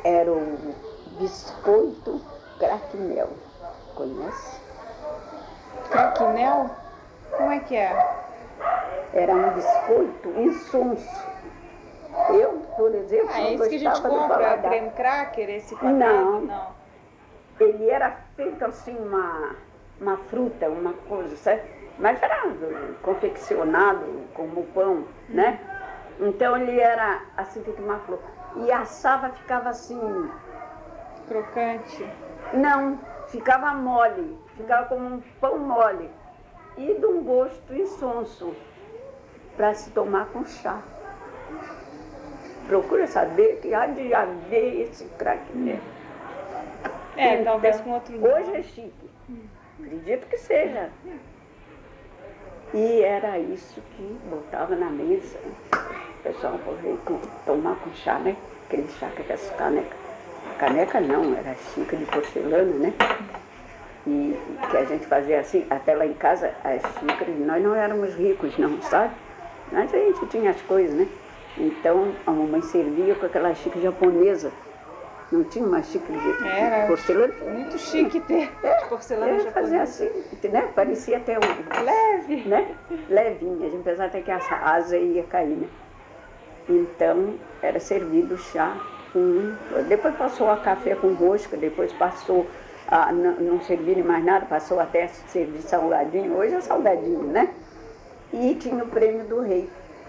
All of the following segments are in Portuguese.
era o biscoito craquinel. Conhece? Craquinel? Como é que é? Era um biscoito insonso. Eu, por exemplo, É esse que a gente gostava do compra, paladar. creme cracker, esse quadrado? Não. Ele era feito assim, uma fruta, uma coisa, sabe? Mas era confeccionado como pão, né? Então ele era assim, feito uma flor. E assava, ficava assim... Crocante. Não, ficava mole, ficava como um pão mole. E de um gosto insonso, para se tomar com chá. Procura saber que há de haver esse craquinel. É, talvez com outro nome. Hoje é chique. Acredito que seja. E era isso que botava na mesa. O pessoal corria tomar com chá, né? Aquele chá que é essa caneca. Caneca não, era xícara de porcelana, né? E que a gente fazia assim, até lá em casa, as xícaras, nós não éramos ricos não, sabe? Mas a gente tinha as coisas, né? Então a mamãe servia com aquela xícara japonesa. Não tinha uma xícara de porcelana? Muito chique ter porcelana japonesa. Fazia assim, né? Parecia até leve, né? Levinha, a gente pensava até que a asa ia cair, né? Então era servido chá depois passou a café com rosca, depois passou a não servir mais nada, passou até a servir salgadinho, hoje é salgadinho, né? E tinha o prêmio do rei,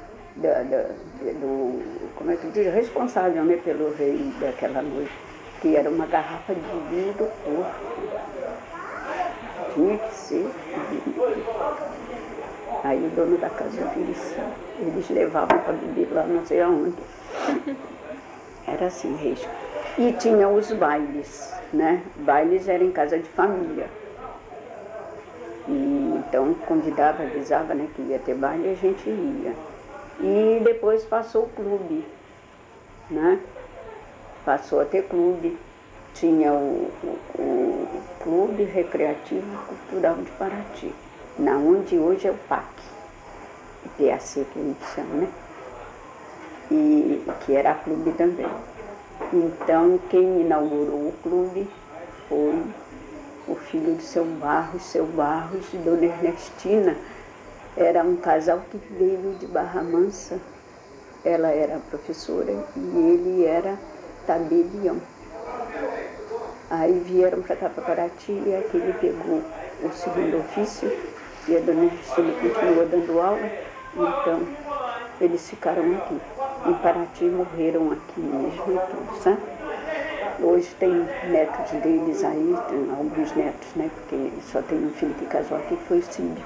como é que diz, responsável, né, pelo rei daquela noite, que era uma garrafa de vinho do Porto. Tinha que ser vinho do Porto. Aí o dono da casa oferecia, eles levavam para beber lá não sei aonde. Era assim, reis. E tinha os bailes, né? Bailes eram em casa de família. E então convidava, avisava, né, que ia ter baile e a gente ia. E depois passou o clube, né? Passou a ter clube. Tinha o Clube Recreativo Cultural de Paraty, na onde hoje é o PAC, o PAC que a gente chama, né? E que era clube também. Então quem inaugurou o clube foi o filho de seu Barros e Dona Ernestina. Era um casal que veio de Barra Mansa. Ela era professora e ele era tabelião. Aí vieram para cá, para Paraty, e aqui ele pegou o segundo ofício e a Dona Ernestina continuou dando aula. Então eles ficaram aqui. Em Paraty, morreram aqui mesmo e tudo, sabe? Hoje tem netos deles aí, tem alguns netos, né? Porque só tem um filho que casou aqui, que foi o Cídio.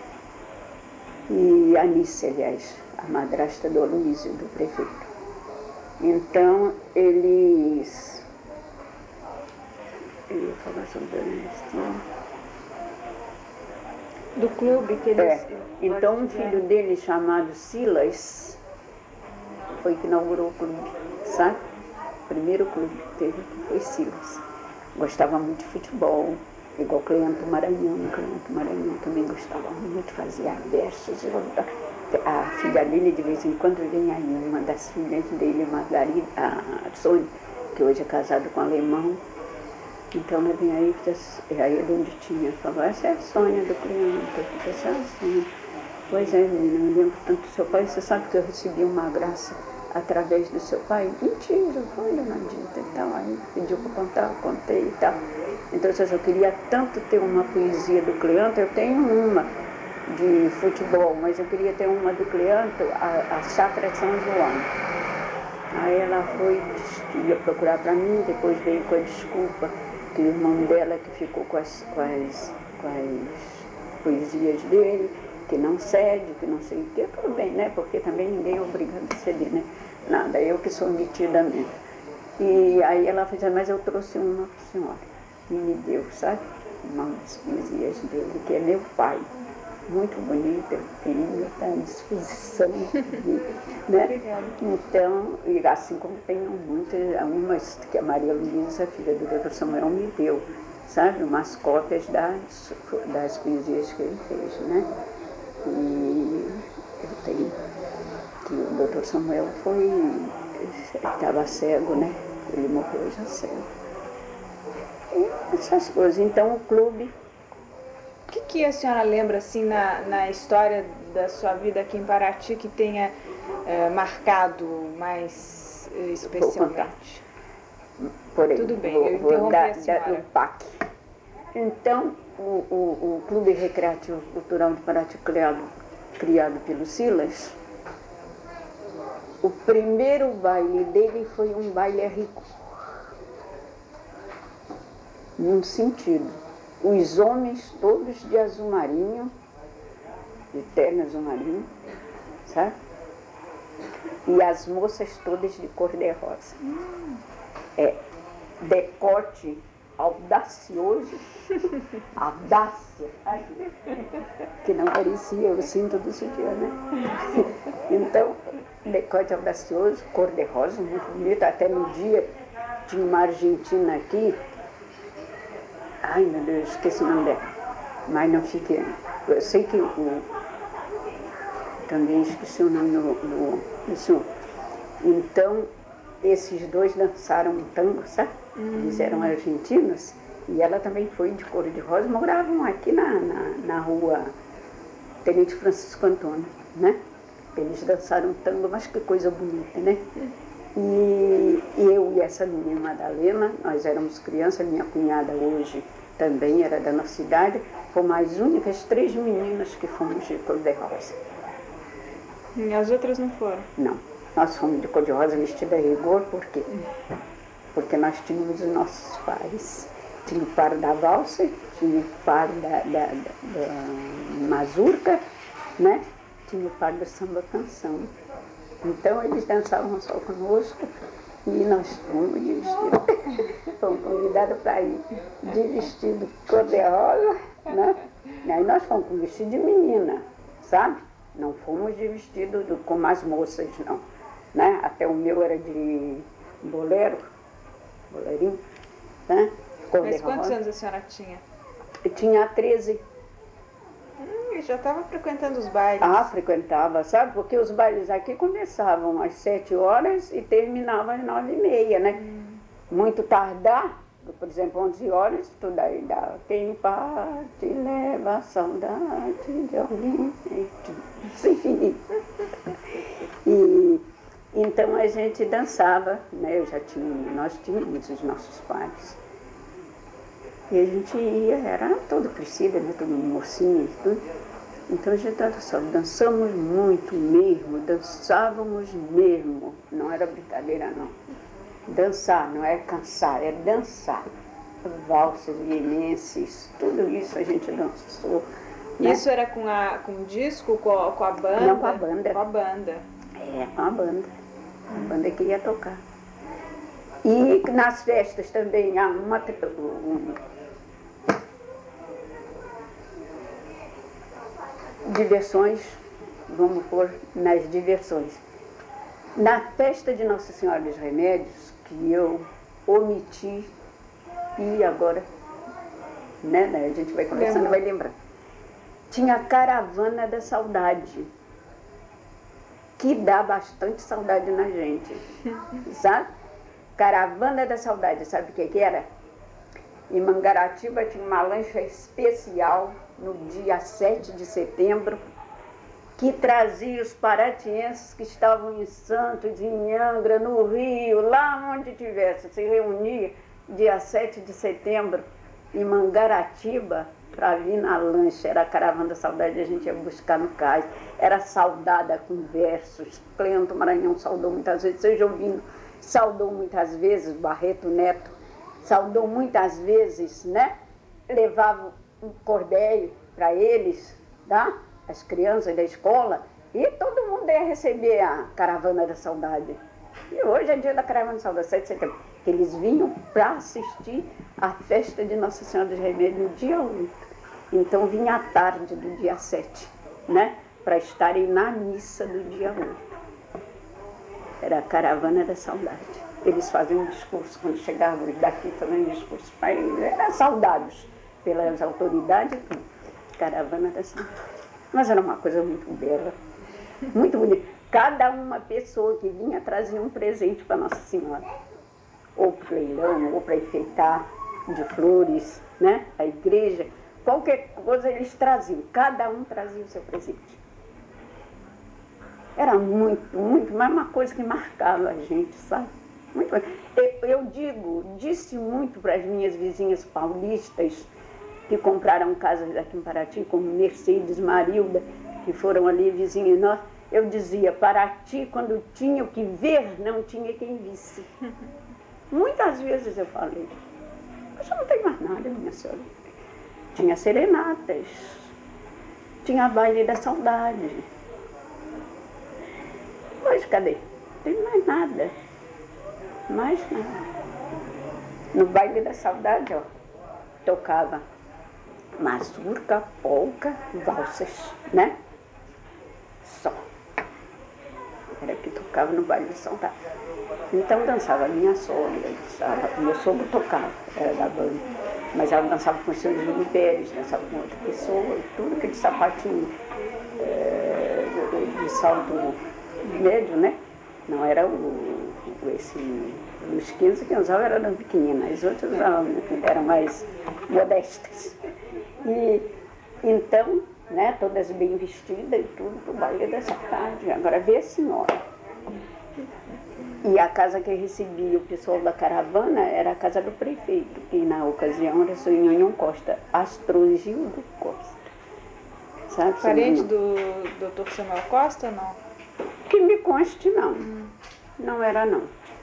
E a Anice, aliás, a madrasta do Aloísio, do prefeito. Então, eles... Eu ia falar sobre a Ernestina. Do clube que eles... Então, um filho dele chamado Silas foi que inaugurou o clube, sabe? O primeiro clube que teve foi Silas. Gostava muito de futebol, igual Cleanto Maranhão. Cleanto Maranhão também gostava muito, fazia versos. A filha dele, de vez em quando, vem aí, uma das filhas dele, Margarida, a Sônia, que hoje é casada com um alemão. Então ela vem aí, aí onde tinha, falou, essa é a Sônia do Cleanto, essa é a Sônia. Pois é, menina, eu lembro tanto do seu pai, você sabe que eu recebi uma graça através do seu pai? Mentira, foi, dona Dita e tal. Aí pediu para contar, eu contei e tal. Então, eu queria tanto ter uma poesia do Cleanto, eu tenho uma de futebol, mas eu queria ter uma do Cleanto, a Chácara São João. Aí ela foi, ia procurar para mim, depois veio com a desculpa que o irmão dela que ficou com as poesias dele, que não cede, que não sei o quê, tudo bem, né? Porque também ninguém é obrigado a ceder, né? Nada, eu que sou metida mesmo. E aí ela fez, mas eu trouxe uma para a senhora. E me deu, sabe? Uma das poesias dele, que é meu pai. Muito bonita, eu tenho, está à disposição. Né? Então, e assim como tenho muitas, umas que a Maria Luísa, filha do Dr. Samuel, me deu, sabe? Umas cópias das poesias que ele fez, né? E eu tenho que o Dr. Samuel estava cego, né? Ele morreu já cedo. E essas coisas. Então o clube... O que a senhora lembra, assim, na história da sua vida aqui em Paraty que tenha marcado mais especialmente? Por aí, Tudo bem, eu interrompi a senhora. O PAC. Então, o Clube Recreativo Cultural de Paraty, criado pelo Silas, o primeiro baile dele foi um baile a rigor. Num sentido, os homens todos de azul marinho, de terno azul marinho, sabe? E as moças todas de cor-de-rosa. Decote audacioso, audácia, que não parecia o cinto do sutiã, né? Então, decote audacioso, cor-de-rosa, muito bonito. Até no dia tinha uma argentina aqui, ai meu Deus, esqueci o nome dela, mas não fiquei. Eu sei que também esqueci o nome do senhor. Então, esses dois dançaram um tango, sabe? Eles eram argentinos e ela também foi de cor-de-rosa, moravam aqui na rua Tenente Francisco Antônio, né? Eles dançaram um tango, mas que coisa bonita, né? E eu e essa menina Madalena, nós éramos crianças, minha cunhada hoje também era da nossa cidade, fomos as únicas 3 meninas que fomos de cor-de-rosa. E as outras não foram? Não. Nós fomos de cor-de-rosa vestida a rigor, por quê? Porque nós tínhamos os nossos pares. Tinha o par da valsa, tinha o par da mazurca, né? Tinha o par do samba canção. Então eles dançavam só conosco e nós fomos de vestido. Fomos convidados para ir de vestido cor-de-rosa, né? Aí nós fomos com vestido de menina, sabe? Não fomos de vestido como as moças, não. Né? Até o meu era de boleirinho, né? Mas quantos anos a senhora tinha? Eu tinha 13. Já estava frequentando os bailes. Ah, frequentava, sabe? Porque os bailes aqui começavam às 7 horas e terminavam às 9h30, né? Muito tardar, por exemplo, 11 horas, tudo aí dá. Quem parte leva a saudade de alguém. Enfim. E então a gente dançava, né? Nós tínhamos os nossos pares. E a gente ia, era todo crescido, né? Todo mocinho e tudo. Então a gente dançamos muito mesmo, dançávamos mesmo. Não era brincadeira, não. Dançar, não é cansar, é dançar. Valsas, vienenses, tudo isso a gente dançou. Né? Isso era com disco, com a banda? Não, com a banda. Com a banda. Com a banda. A banda que ia tocar. E nas festas também há diversões, vamos pôr nas diversões. Na festa de Nossa Senhora dos Remédios, que eu omiti, e agora, né, a gente vai conversando, vai lembrando. Tinha a Caravana da Saudade, que dá bastante saudade na gente, sabe? Caravana da Saudade, sabe o que era? Em Mangaratiba tinha uma lancha especial no dia 7 de setembro, que trazia os paratienses que estavam em Santos, em Angra, no Rio, lá onde tivesse, se reunia dia 7 de setembro em Mangaratiba para vir na lancha. Era a Caravana da Saudade, a gente ia buscar no cais. Era saudada com versos. Cleanto Maranhão saudou muitas vezes, seja ouvindo, saudou muitas vezes, Barreto Neto saudou muitas vezes, né? Levava um cordéio para eles, tá? As crianças da escola, e todo mundo ia receber a Caravana da Saudade. E hoje é dia da Caravana da Saudade, 7 de setembro. Eles vinham para assistir a festa de Nossa Senhora dos Remédios no dia 8. Então vinha à tarde do dia 7, né? Para estarem na missa do dia 8. Era a Caravana da Saudade. Eles faziam um discurso, quando chegavam daqui fazendo um discurso, eram saudados pelas autoridades, Caravana da Saudade. Mas era uma coisa muito bela, muito bonita. Cada uma pessoa que vinha trazia um presente para Nossa Senhora. ou para o leilão, ou para enfeitar de flores, né? A igreja, qualquer coisa eles traziam, cada um trazia o seu presente. Era muito, mas uma coisa que marcava a gente, sabe? Muito. Disse muito para as minhas vizinhas paulistas que compraram casas aqui em Paraty, como Mercedes, Marilda, que foram ali vizinhas nós. Eu dizia, Paraty, quando tinha o que ver, não tinha quem visse. Muitas vezes eu falei, mas eu não tenho mais nada, minha senhora. Tinha serenatas, tinha baile da saudade. Pois, cadê? Não tem mais nada. Mais nada. No baile da saudade, ó, tocava mazurca, polca, valsas, né? Só. Era que tocava no baile da saudade. Então dançava a minha sogra, dançava, meu sogro tocava, era da banda. Mas ela dançava com o seu Júlio Pérez, dançava com outra pessoa, tudo aquele sapatinho de salto médio, né? Não era esse dos 15 que usava eram pequeninas, as outras eram mais modestas. E então, né, todas bem vestidas e tudo para o baile dessa tarde. Agora vê a senhora. E a casa que recebia o pessoal da caravana era a casa do prefeito, que na ocasião era o senhor Nhonhon Costa, Astrogildo Costa. Sabe, parente do Dr. Samuel Costa ou não? Que me conste, não. Não era, não.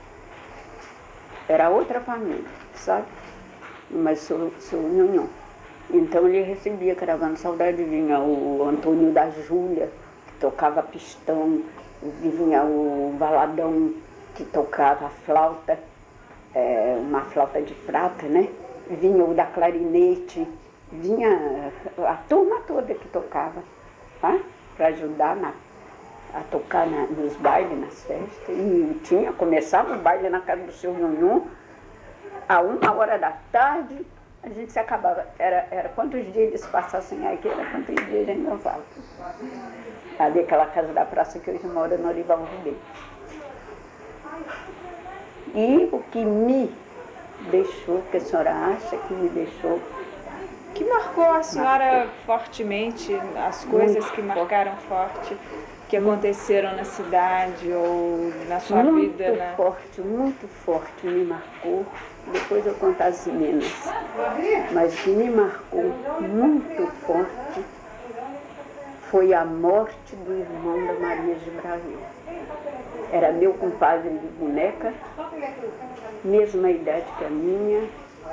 Era outra família, sabe? Mas sou Nhonhon. Então ele recebia caravana saudade, vinha o Antônio da Júlia, que tocava pistão, vinha o Valadão, que tocava flauta, uma flauta de prata, né? Vinha o da clarinete, vinha a turma toda que tocava, tá? Para ajudar a tocar nos bailes, nas festas. E começava o baile na casa do seu Nhonhon, a 1h da tarde, a gente se acabava. Era quantos dias eles passassem aqui, era quantos dias a gente dançava. Ali aquela casa da praça que hoje mora no Orival Ribeiro. E o que me deixou, que a senhora acha que me deixou? Que marcou a senhora fortemente, as coisas muito que marcaram forte, que aconteceram na cidade ou na sua vida? Muito forte me marcou. Depois eu conto as menos. Mas o que me marcou muito forte foi a morte do irmão da Maria de Brasil. Era meu compadre de boneca, mesma idade que a minha,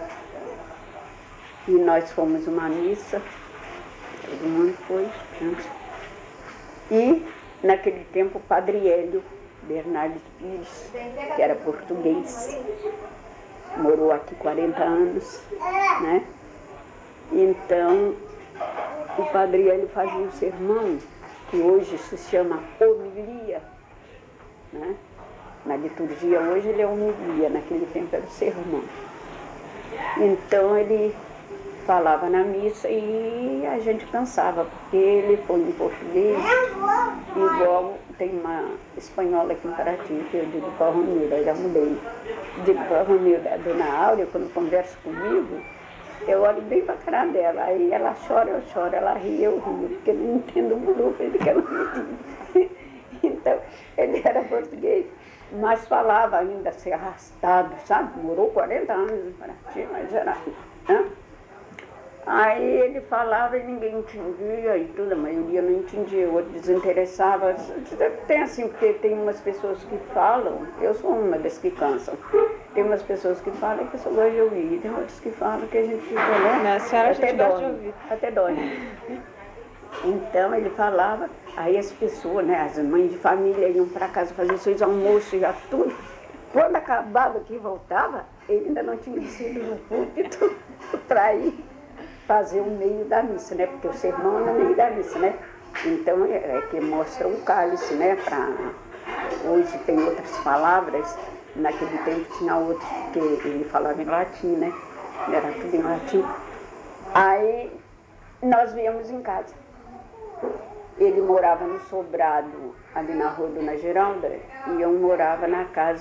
e nós fomos uma missa, todo mundo foi, né? E naquele tempo o padre Hélio Bernardes Pires, que era português, morou aqui 40 anos, né? Então o padre Hélio fazia um sermão, que hoje se chama homilia, né? Na liturgia hoje ele é homilia, naquele tempo era o sermão. Então ele falava na missa e a gente cansava, porque ele foi em português, igual tem uma espanhola aqui em Paraty, que eu digo para a Romilda, eu já mudei. Digo para a Romilda, a dona Áurea, quando conversa comigo, eu olho bem para a cara dela, aí ela chora, eu choro, ela ri, eu rio, porque eu não entendo o grupo, ele quer não me. Então, ele era português, mas falava ainda ser arrastado, sabe? Morou 40 anos em Paraty, mas era... Né? Aí ele falava e ninguém entendia e tudo, a maioria não entendia, o outro desinteressava. Tem assim, porque tem umas pessoas que falam, eu sou uma das que cansam. Tem umas pessoas que falam que eu só gosto de ouvir, tem outras que falam que a gente fica, né? A senhora até dorme. Até dorme. Então ele falava, aí as pessoas, né, as mães de família iam para casa fazer seus almoços, já tudo. Quando acabava que voltava, ele ainda não tinha descido no púlpito para ir fazer o meio da missa, né? Porque o sermão é no meio da missa, né? Então é que mostra um cálice, né? Hoje tem outras palavras, naquele tempo tinha outros, porque ele falava em latim, né? Era tudo em latim. Aí nós viemos em casa. Ele morava no sobrado ali na rua Dona Geralda e eu morava na casa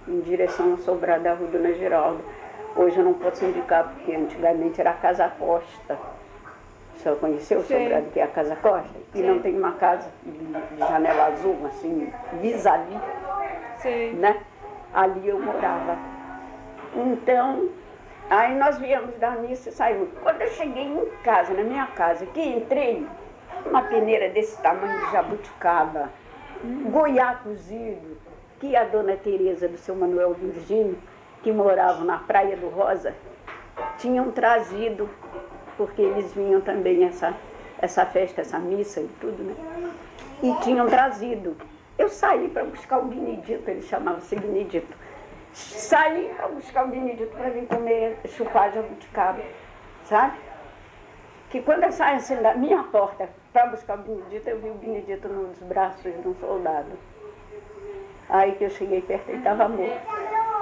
em direção ao sobrado da Rua Dona Geralda. Hoje eu não posso indicar, porque antigamente era a Casa Costa. O senhor conheceu o sobrado que é a Casa Costa? E não tem uma casa de janela azul, assim, vis-a-vis, né? Ali eu morava. Então, aí nós viemos da missa e saímos. Quando eu cheguei em casa, na minha casa, que entrei, uma peneira desse tamanho de jabuticaba, goiá cozido, que a dona Tereza do seu Manuel Virgínio, que morava na Praia do Rosa, tinham trazido, porque eles vinham também essa festa, essa missa e tudo, né? E tinham trazido. Eu saí para buscar o Benedito, ele chamava-se Benedito. Saí para buscar o Benedito para vir comer, chupar jabuticaba, sabe? Que quando eu saí assim da minha porta para buscar o Benedito, eu vi o Benedito nos braços de um soldado. Aí que eu cheguei perto, ele estava morto.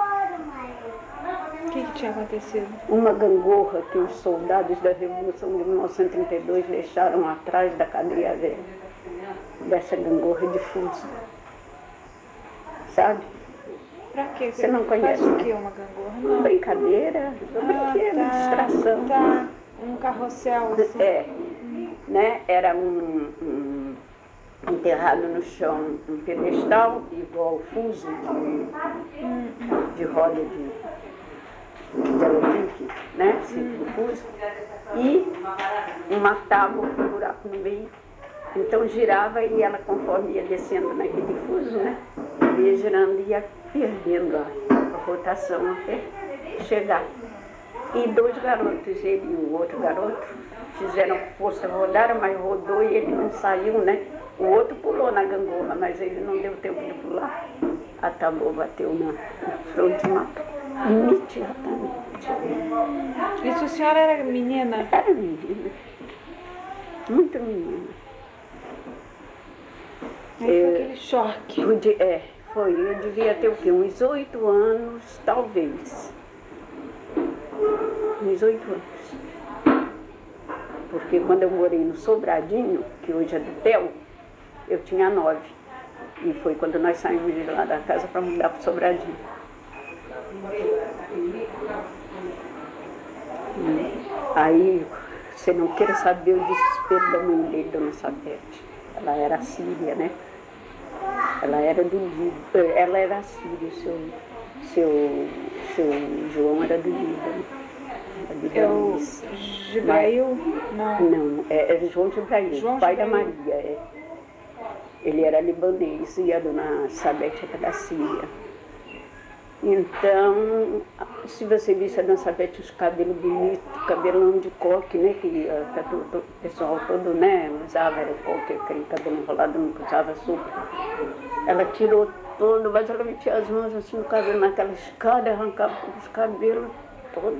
O que tinha acontecido? Uma gangorra que os soldados da Revolução de 1932 deixaram atrás da cadeia velha. Dessa gangorra de fuso. Sabe? Pra quê? Você não conhece, Faz o né? que uma gangorra? Não. Brincadeira, brinquedo, distração. Tá. Um carrossel assim. Né? Era enterrado no chão um pedestal, igual fuso de roda de aerobique, né? Sempre fuso. E uma tábua com um buraco no meio. Então girava e ela, conforme ia descendo naquele fuso, né? Ia girando e ia perdendo a rotação até chegar. E dois garotos, ele e o outro garoto, fizeram força, rodaram, mas rodou e ele não saiu, né? O outro pulou na gangorra, mas ele não deu tempo de pular. A tábua bateu na fronte e matou. Imediatamente. Isso a senhora era menina? Era menina. Muito menina. Aí foi aquele choque. Foi. Eu devia ter o quê? Uns 8 anos, talvez. Uns 8 anos. Porque quando eu morei no Sobradinho, que hoje é do Theo, eu tinha 9. E foi quando nós saímos de lá da casa para mudar para o Sobradinho. Aí, você não queira saber o desespero da mãe dele, Dona Sabete. Ela era síria, né? Ela era do Líbano. Ela era síria, seu João era do Líbano. É o Gibrail? Não. Não, era João Gibrail, pai da Maria. Ele era libanês e a Dona Sabete era da Síria. Então, se você visse a Dona Sabete, os cabelos bonitos, cabelão de coque, né? Que o pessoal todo, né? Usava, era coque, aquele cabelo enrolado, não usava sopa. Ela tirou todo, mas ela metia as mãos assim no cabelo, naquela escada, arrancava os cabelos todos.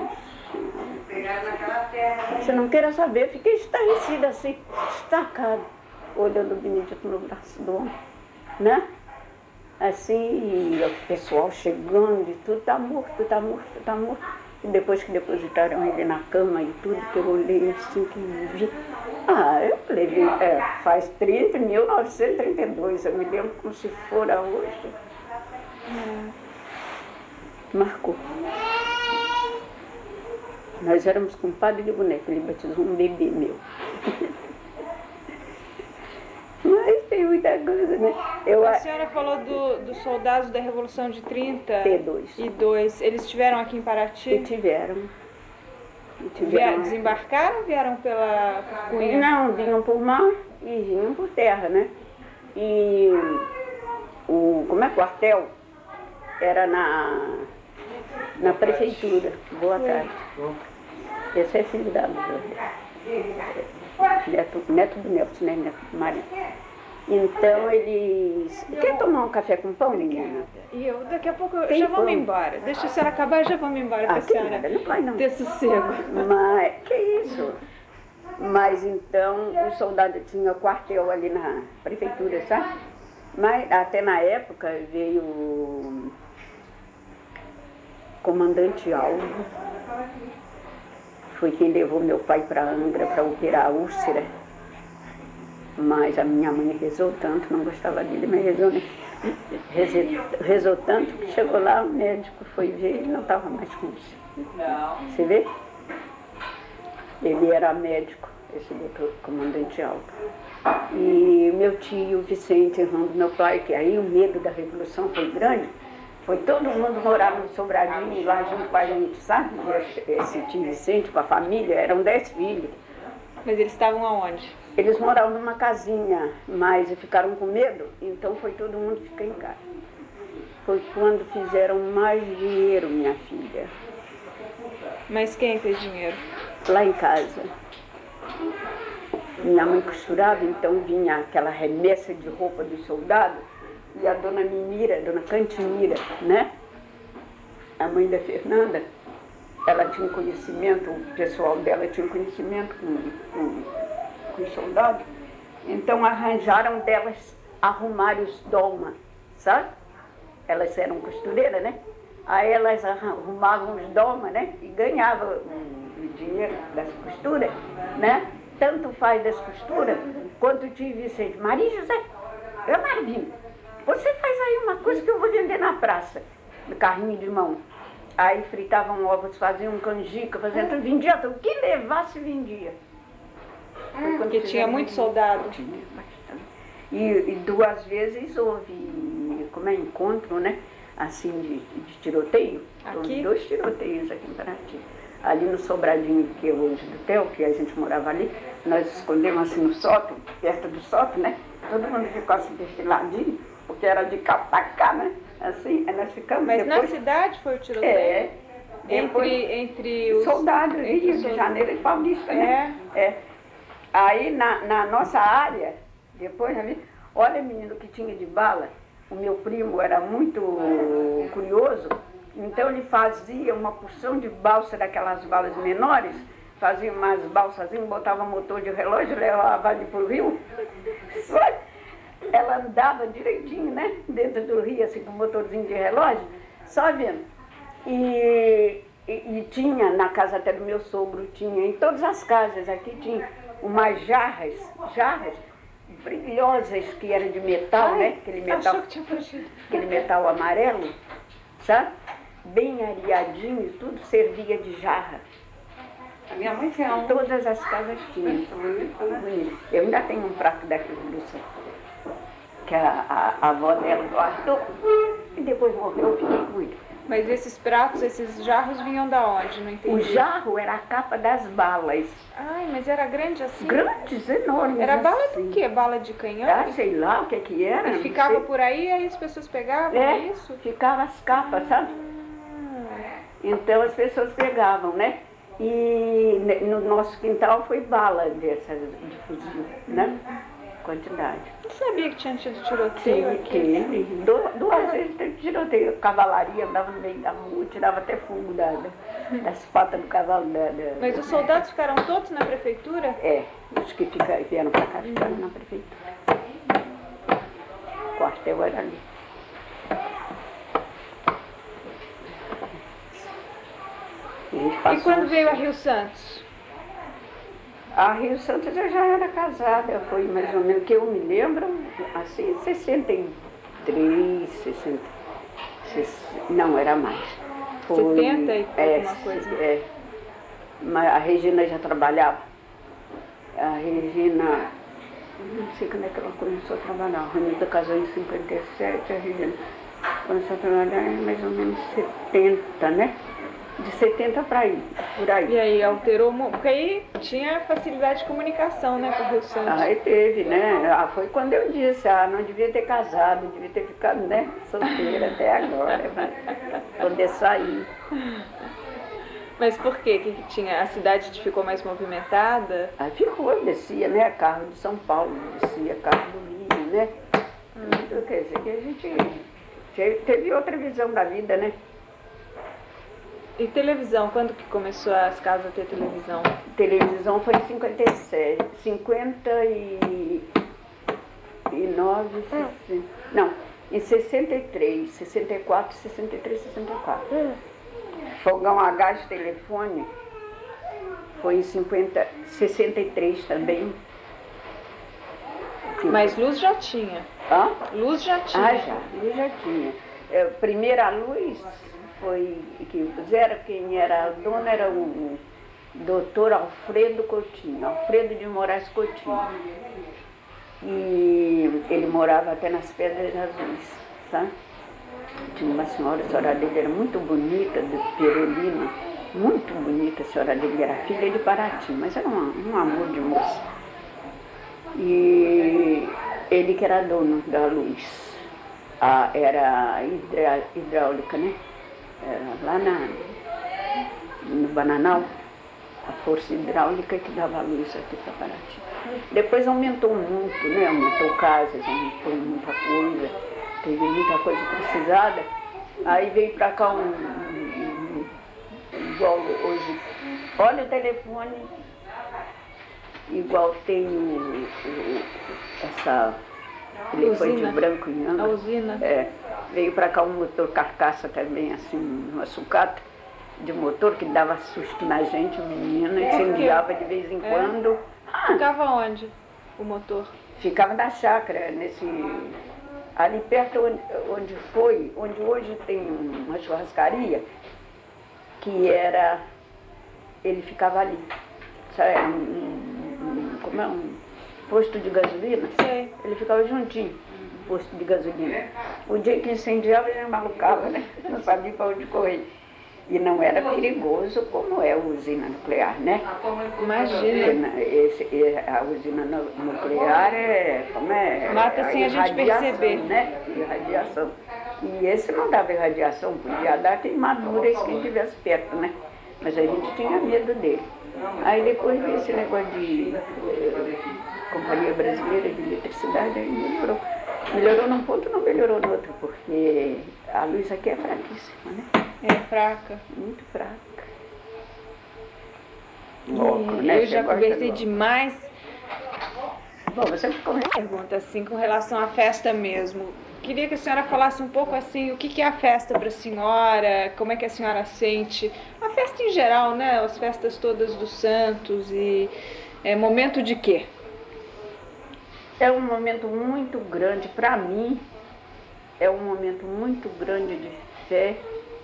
Você não queira saber, fiquei estarrecida assim, destacada, olhando o Benedito no braço do homem, né? Assim, e o pessoal chegando e tudo, tá morto, tá morto, tá morto. E depois que depositaram ele na cama e tudo, que eu olhei assim, que vi. Eu falei, faz 1932, eu me lembro como se fora hoje. Marcou. Nós éramos compadres de boneco, ele batizou um bebê meu. Mas tem muita coisa, né? A senhora falou dos soldados da Revolução de 30 T2. E 2. Eles estiveram aqui em Paraty? E tiveram. Desembarcaram ou vieram pela Cunha? Não, vinham por mar e vinham por terra, né? E o quartel era na prefeitura. Boa tarde. Esse é filho da neto do Nelson, né? Neto do marido. Então eles... Quer tomar um café com pão, menina? E eu, daqui a pouco, já vamos embora. Deixa a senhora acabar e já vamos embora pra senhora não vai não. ter sossego. Mas, que isso? Mas então, o soldado tinha quartel ali na prefeitura, sabe? Mas até na época veio o comandante Alvo. Foi quem levou meu pai para Angra para operar a úlcera. Mas a minha mãe rezou tanto, não gostava dele, mas rezou, né? Rezou tanto que chegou lá, o médico foi ver, ele não estava mais com isso. Você vê? Ele era médico, esse doutor, comandante Alto. E meu tio Vicente, irmão do meu pai, que aí o medo da Revolução foi grande, foi todo mundo morar no Sobradinho, lá junto com a gente, sabe? Esse tio Vicente, com a família, eram 10 filhos. Mas eles estavam aonde? Eles moravam numa casinha, mas ficaram com medo, então foi todo mundo ficar em casa. Foi quando fizeram mais dinheiro, minha filha. Mas quem fez dinheiro? Lá em casa. Minha mãe costurava, então vinha aquela remessa de roupa do soldado, e a dona Minira, a dona Cantinira, né? A mãe da Fernanda, ela tinha conhecimento, o pessoal dela tinha conhecimento com os soldados, então arranjaram delas arrumarem os dolma, sabe? Elas eram costureiras, né? Aí elas arrumavam os dolma, né? E ganhavam o dinheiro das costuras, né? Tanto faz das costuras, quanto o tio Vicente. Maria José, Marvinho, você faz aí uma coisa que eu vou vender na praça, no carrinho de mão. Aí fritavam ovos, faziam canjica, faziam tudo, vendia tudo. O que levasse, vendia. Porque tinha muito soldado. Tinha bastante. E 2 vezes houve, como é, encontro, né? Assim, de tiroteio. Aqui? 2 tiroteios aqui em Paraty. Ali no Sobradinho, que é hoje do Theo, que a gente morava ali, nós escondemos assim no sótão, perto do sótão, né? Todo mundo ficou assim desse ladinho, porque era de cá pra cá, né? Assim, aí nós ficamos. Mas depois, na cidade foi o tiroteio? É. Depois, entre os soldados, Rio de Janeiro e Paulista, né? É. Aí na nossa área, depois, né, olha menino que tinha de bala, o meu primo era muito curioso, então ele fazia uma porção de balsa daquelas balas menores, fazia umas balsazinhas, botava motor de relógio, levava ali pro rio. Só ela andava direitinho, né? Dentro do rio, assim, com um motorzinho de relógio, só vendo. E tinha, na casa até do meu sogro, tinha, em todas as casas aqui tinha umas jarras brilhosas que eram de metal, né? Aquele metal amarelo, sabe? Bem areadinho, tudo servia de jarra. A minha mãe tinha um. Todas as casas tinham. Eu ainda tenho um prato daquele do Sul, que a avó dela guardou e depois morreu, eu fiquei com ele. Mas esses pratos, esses jarros vinham da onde? Não entendi. O jarro era a capa das balas. Ai, mas era grande assim? Grandes, enormes. Era bala assim. do quê? Bala de canhão? Ah, sei lá o que era. E ficava por aí as pessoas pegavam, é isso? Ficava as capas, sabe? Então as pessoas pegavam, né? E no nosso quintal foi bala dessas de fuzil, né? Quantidade. Não sabia que tinha tido tiroteio aqui. Teve. 2 vezes teve tiroteio. Cavalaria andava no meio da rua, tirava até fogo das patas do cavalo. Mas os soldados ficaram todos na prefeitura? É, os que vieram pra cá ficaram na prefeitura. O quartel era ali. E quando veio a Rio Santos? A Rio Santos eu já era casada, foi mais ou menos, que eu me lembro, assim, 63, 60, não, era mais. Foi, 70 e alguma coisa? É, mas a Regina já trabalhava. A Regina, não sei quando é que ela começou a trabalhar, a Ranilda casou em 57, a Regina começou a trabalhar em mais ou menos 70, né? De 70 para aí, por aí. E aí alterou, porque aí tinha facilidade de comunicação, né, com o Rio Santos. Aí teve, né? Foi quando eu disse, não devia ter casado, devia ter ficado, né, solteira até agora, para poder sair. Mas por quê? Que tinha? A cidade ficou mais movimentada? Aí ficou, descia, né, carro de São Paulo, descia carro do Rio, né? Então, quer dizer, que a gente teve outra visão da vida, né? E televisão, quando que começou as casas a ter televisão? Televisão foi em 57, 59, 60, não, em 63, 64, 63, 64. Fogão a gás telefone foi em 63 também. Mas luz já tinha. Hã? Luz já tinha. Ah, já, ele já tinha. Primeira luz foi que puseram, quem era a dona era o doutor Alfredo Coutinho, Alfredo de Moraes Coutinho. E ele morava até nas Pedras Azuis, sabe? Tinha uma senhora, a senhora dele era muito bonita, de Perolina, muito bonita, a senhora dele era filha de Paraty, mas era um amor de moça. E ele que era dono da luz. Era hidráulica, né? Era lá no Bananal, a força hidráulica que dava luz aqui para Paraty. Depois aumentou muito, né? Aumentou casas, aumentou muita coisa, teve muita coisa precisada. Aí veio para cá igual hoje. Olha o telefone, igual tem essa ele foi de branco e a usina. Veio para cá um motor carcaça também, assim, uma sucata de motor que dava susto na gente, o menino, incendiava de vez em quando. Ficava onde o motor? Ficava na chácara, ali perto onde hoje tem uma churrascaria, ele ficava ali, sabe, como é um posto de gasolina? Sei. Ele ficava juntinho, posto de gasolina. O dia que incendiava, ele malucava, né? Não sabia para onde correr. E não era perigoso como é a usina nuclear, né? Imagina. A usina nuclear mata sem a gente perceber, né? Irradiação. E esse não dava irradiação, podia dar queimaduras quem estivesse perto, né? Mas a gente tinha medo dele. Aí depois veio esse negócio de Companhia Brasileira de Eletricidade, aí melhorou. Melhorou num ponto, não melhorou no outro, porque a luz aqui é fraquíssima, né? É fraca. Muito fraca. Eu já conversei demais. Bom, você ficou Pergunta assim com relação à festa mesmo. Queria que a senhora falasse um pouco assim, o que é a festa para a senhora, como é que a senhora sente, a festa em geral, né? As festas todas dos santos e momento de quê? É um momento muito grande, para mim, é um momento muito grande de fé,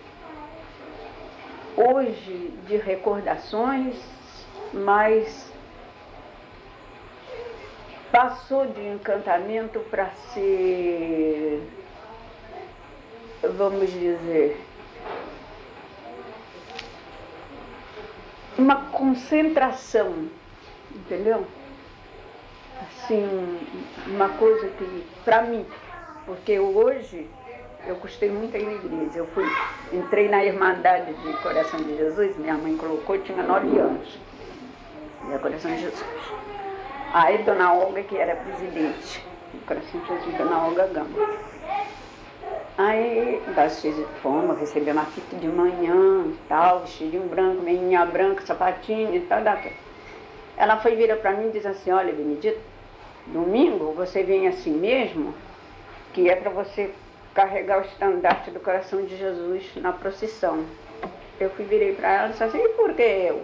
hoje de recordações, mas passou de encantamento para ser, vamos dizer, uma concentração, entendeu? Assim, uma coisa que, para mim, porque hoje eu gostei muito da igreja. Entrei na Irmandade de Coração de Jesus, minha mãe colocou, tinha 9 anos, da Coração de Jesus. Aí Dona Olga, que era presidente do Coração de Jesus, Dona Olga Gama. Aí nós fomos, recebemos a fita de manhã e tal, vestidinho branco, meinha branca, sapatinho e tal, daquela. Ela foi virar para mim e disse assim, olha, Benedito, domingo você vem assim mesmo, que é para você carregar o estandarte do Coração de Jesus na procissão. Eu virei para ela e disse assim, e por que eu?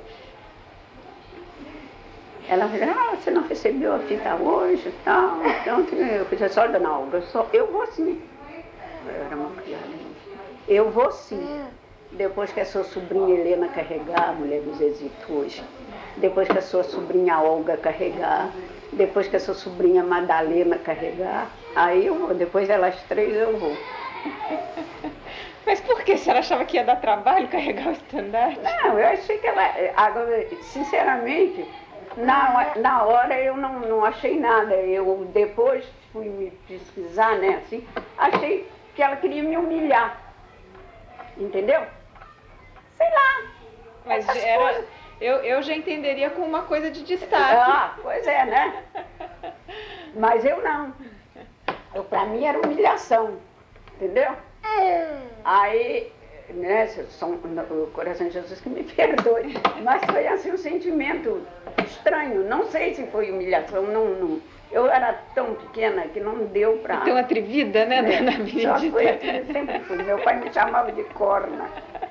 Ela falou, você não recebeu a fita hoje e tal. Então eu falei assim, olha, Dona Olga, eu vou sim. Eu era uma criança. Eu vou sim. Depois que a sua sobrinha Helena carregar, a mulher do Zezito hoje, depois que a sua sobrinha Olga carregar, depois que a sua sobrinha Madalena carregar, aí eu vou, depois delas 3 eu vou. Mas por que? A senhora achava que ia dar trabalho carregar o estandarte? Não, eu achei que ela, agora, sinceramente, na hora eu não achei nada. Eu depois fui me pesquisar, né, assim, achei que ela queria me humilhar, entendeu? Sei lá. Mas eu já entenderia como uma coisa de destaque. Pois é, né? Mas eu não. Pra mim era humilhação, entendeu? Aí, né, o Coração de Jesus que me perdoe, mas foi assim um sentimento estranho. Não sei se foi humilhação, não. Eu era tão pequena que não deu pra... Tão atrevida, né, Dona Benedita? Só foi assim, sempre fui. Meu pai me chamava de corna.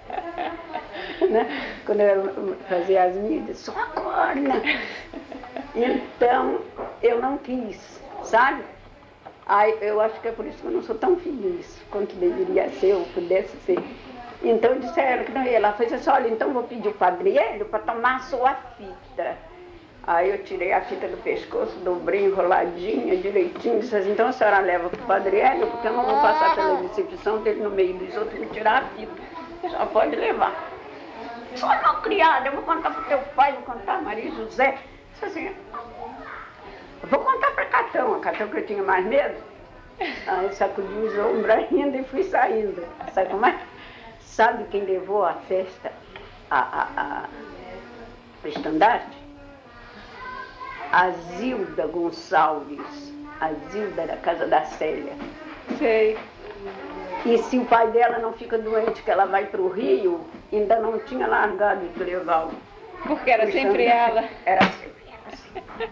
Né? Quando eu fazia as mídias, só corna. Então, eu não quis. sabe? Aí eu acho que é por isso que eu não sou tão feliz quanto deveria ser, eu pudesse ser. Então disseram que não ia. Ela fez assim, olha, então eu vou pedir o Padre Hélio para tomar a sua fita. Aí eu tirei a fita do pescoço, dobrei enroladinha, direitinho, disse assim, então a senhora leva para o Padre Hélio, porque eu não vou passar pela recepção dele no meio dos outros e tirar a fita. Só pode levar. Só não, criada, eu vou contar para o teu pai, vou contar a Maria José. Disse assim, eu vou contar para Catão, a Catão que eu tinha mais medo. Aí sacudi os ombros ainda e fui saindo. Sabe como é? Sabe quem levou a festa, o estandarte? A Zilda Gonçalves, a Zilda da casa da Célia. Sei. E se o pai dela não fica doente, que ela vai para o Rio, ainda não tinha largado de levar o... Porque era sempre ela. Era sempre ela,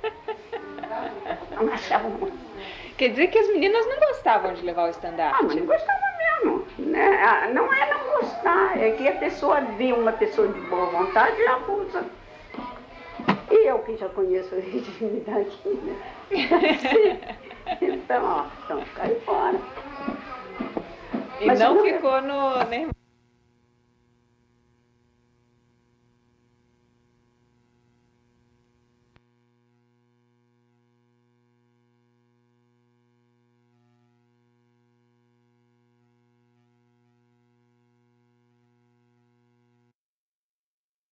não achava muito. Quer dizer que as meninas não gostavam de levar o estandarte? Ah, mas não gostava mesmo. Né? Não é não gostar, é que a pessoa vê uma pessoa de boa vontade e abusa. E eu que já conheço o regime daqui, né? Então, ó, então caiu fora. E Mas não não- ficou no...